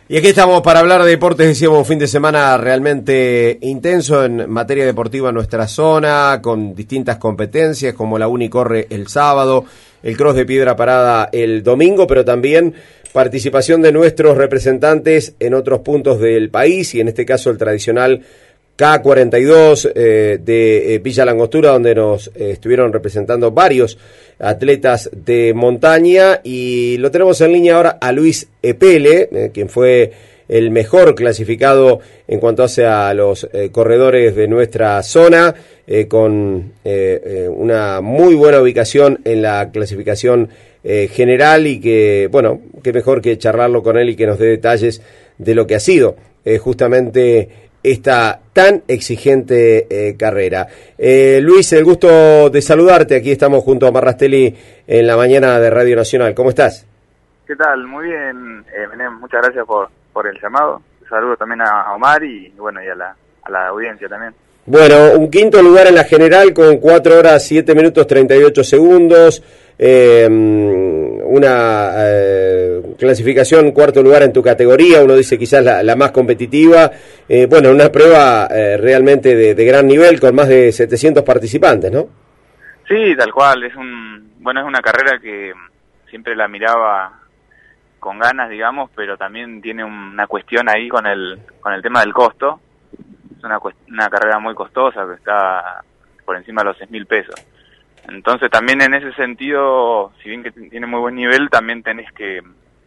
Y aquí estamos para hablar de deportes. Decíamos, un fin de semana realmente intenso en materia deportiva en nuestra zona, con distintas competencias como la Uni corre el sábado, el Cross de Piedra Parada el domingo, pero también participación de nuestros representantes en otros puntos del país, y en este caso el tradicional K42 de Villa Langostura, donde nos estuvieron representando varios atletas de montaña, y lo tenemos en línea ahora a Luis Epele, quien fue el mejor clasificado en cuanto hace a los corredores de nuestra zona, con una muy buena ubicación en la clasificación general, y que, bueno, qué mejor que charlarlo con él y que nos dé detalles de lo que ha sido justamente esta tan exigente carrera. Luis, el gusto de saludarte. Aquí estamos junto a Marrastelli en la mañana de Radio Nacional. ¿Cómo estás? ¿Qué tal? Muy bien, Menem, muchas gracias por el llamado. Saludo también a Omar y bueno, y a la audiencia también. Bueno, un quinto lugar en la general con 4 horas 7 minutos 38 segundos. Una clasificación, cuarto lugar en tu categoría, uno dice quizás la más competitiva. Bueno, una prueba realmente de gran nivel, con más de 700 participantes, ¿no? Sí, tal cual. Es una carrera que siempre la miraba con ganas, digamos, pero también tiene una cuestión ahí con el tema del costo. Es una carrera muy costosa, que está por encima de los 6.000 pesos. Entonces también en ese sentido, si bien que tiene muy buen nivel, también tenés que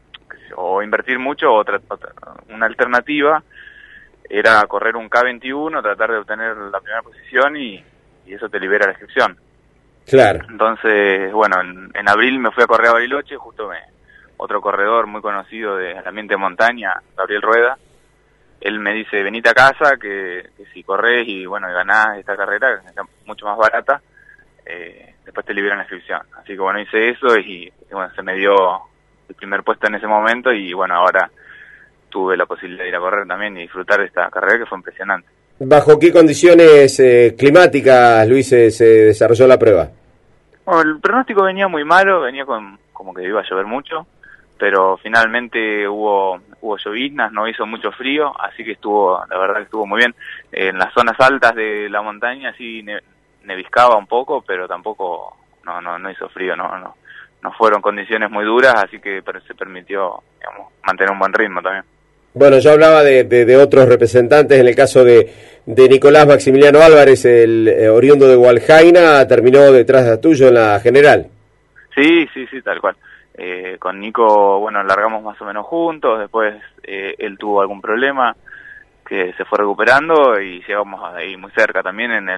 o invertir mucho, o una alternativa era correr un K21, tratar de obtener la primera posición, y eso te libera la inscripción. Claro. Entonces, bueno, en abril me fui a correr a Bariloche, justo otro corredor muy conocido del ambiente de montaña, Gabriel Rueda, él me dice, venite a casa, que si corres y bueno, y ganás esta carrera, que está mucho más barata, después te liberan la inscripción. Así que bueno, hice eso y bueno, se me dio el primer puesto en ese momento, y bueno, ahora tuve la posibilidad de ir a correr también y disfrutar de esta carrera, que fue impresionante. ¿Bajo qué condiciones climáticas, Luis, se desarrolló la prueba? Bueno, el pronóstico venía muy malo, venía como que iba a llover mucho, pero finalmente hubo lloviznas, no hizo mucho frío, así que la verdad que estuvo muy bien. En las zonas altas de la montaña sí neviscaba un poco, pero tampoco no hizo frío, no fueron condiciones muy duras, así que se permitió, digamos, mantener un buen ritmo también. Bueno, yo hablaba de otros representantes. En el caso de Nicolás Maximiliano Álvarez, el oriundo de Hualjaina, terminó detrás tuyo en la general. Sí, tal cual. Con Nico, bueno, largamos más o menos juntos, después él tuvo algún problema que se fue recuperando, y llegamos ahí muy cerca también en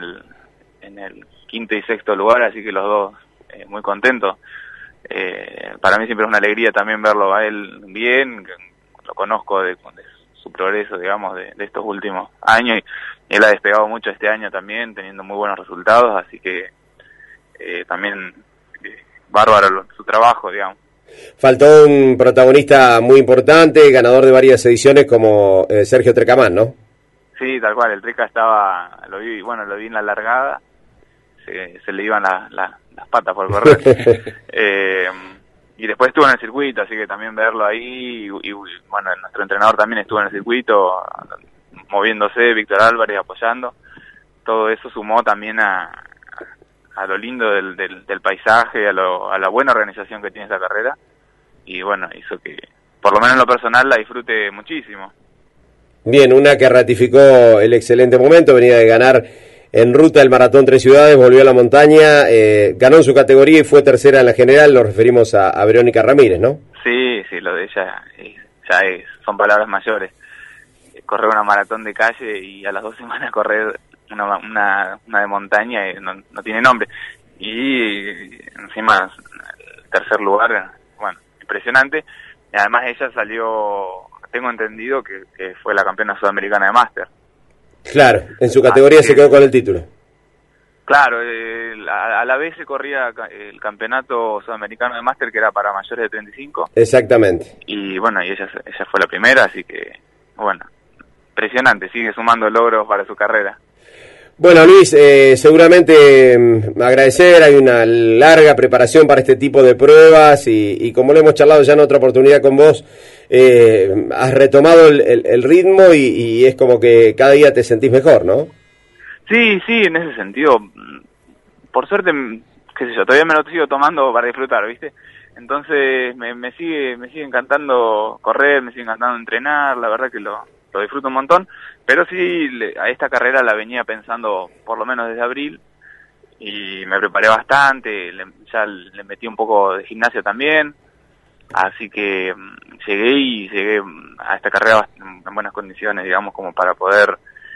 el quinto y sexto lugar, así que los dos muy contentos. Para mí siempre es una alegría también verlo a él bien, lo conozco de su progreso, digamos, de estos últimos años, y él ha despegado mucho este año también, teniendo muy buenos resultados, así que también bárbaro su trabajo, digamos. Faltó un protagonista muy importante, ganador de varias ediciones, como Sergio Trecamán, ¿no? Sí, tal cual, el Treca lo vi en la largada, se le iban las patas por correr. Y después estuvo en el circuito, así que también verlo ahí, y bueno, nuestro entrenador también estuvo en el circuito, moviéndose, Víctor Álvarez apoyando. Todo eso sumó también a lo lindo del paisaje, a la buena organización que tiene esta carrera, y bueno, hizo que, por lo menos en lo personal, la disfrute muchísimo. Bien, una que ratificó el excelente momento, venía de ganar en ruta el Maratón Tres Ciudades, volvió a la montaña, ganó en su categoría y fue tercera en la general. Nos referimos a Verónica Ramírez, ¿no? Sí, lo de ella son palabras mayores. Correr una maratón de calle y a las 2 semanas correr una de montaña, no tiene nombre. Y encima el tercer lugar, bueno, impresionante. Y además ella salió, tengo entendido que fue la campeona sudamericana de máster. Claro, en su categoría se quedó con el título. Claro, a la vez se corría el campeonato sudamericano de máster, que era para mayores de 35. Exactamente. Y bueno, y ella fue la primera, así que, bueno, impresionante, sigue sumando logros para su carrera. Bueno, Luis, seguramente agradecer, hay una larga preparación para este tipo de pruebas y como lo hemos charlado ya en otra oportunidad con vos, has retomado el ritmo y es como que cada día te sentís mejor, ¿no? Sí, sí, en ese sentido, por suerte, qué sé yo, todavía me lo sigo tomando para disfrutar, ¿viste? Entonces me sigue encantando correr, me sigue encantando entrenar, la verdad que lo disfruto un montón, pero sí a esta carrera la venía pensando por lo menos desde abril y me preparé bastante, ya le metí un poco de gimnasia también, así que llegué a esta carrera en buenas condiciones, digamos, como para poder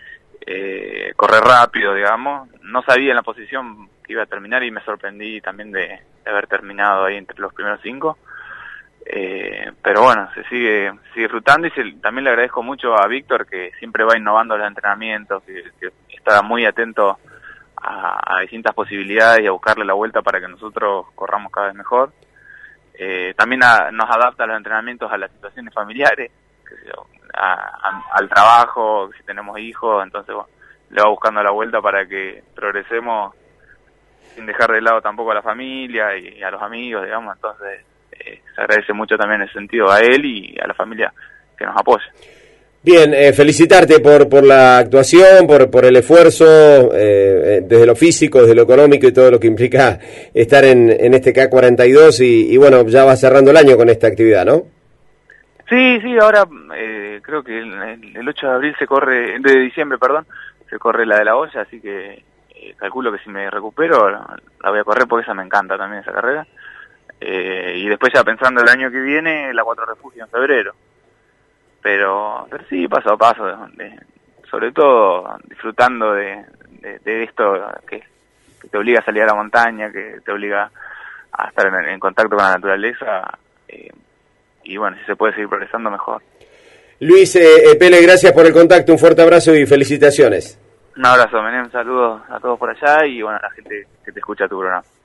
correr rápido, digamos. No sabía en la posición que iba a terminar y me sorprendí también de haber terminado ahí entre los primeros 5. Pero bueno, se sigue disfrutando y también le agradezco mucho a Víctor, que siempre va innovando los entrenamientos, que está muy atento a distintas posibilidades y a buscarle la vuelta para que nosotros corramos cada vez mejor. También nos adapta los entrenamientos a las situaciones familiares, qué sé yo, al trabajo, si tenemos hijos, entonces bueno, le va buscando la vuelta para que progresemos sin dejar de lado tampoco a la familia y a los amigos, digamos. Entonces se agradece mucho también en ese sentido a él y a la familia que nos apoya. Bien, felicitarte por la actuación, por el esfuerzo, desde lo físico, desde lo económico y todo lo que implica estar en este K42 y bueno, ya va cerrando el año con esta actividad, ¿no? Sí, ahora creo que el 8 de abril de diciembre, se corre la de la olla, así que calculo que si me recupero la voy a correr porque esa me encanta también, esa carrera. Y después ya pensando el año que viene, la 4 Refugio en febrero. Pero sí, paso a paso, sobre todo disfrutando de esto que te obliga a salir a la montaña, que te obliga a estar en contacto con la naturaleza. Y bueno, si se puede seguir progresando, mejor. Luis Pele, gracias por el contacto, un fuerte abrazo y felicitaciones. Un abrazo, Menem, saludos a todos por allá y bueno, a la gente que te escucha tu programa.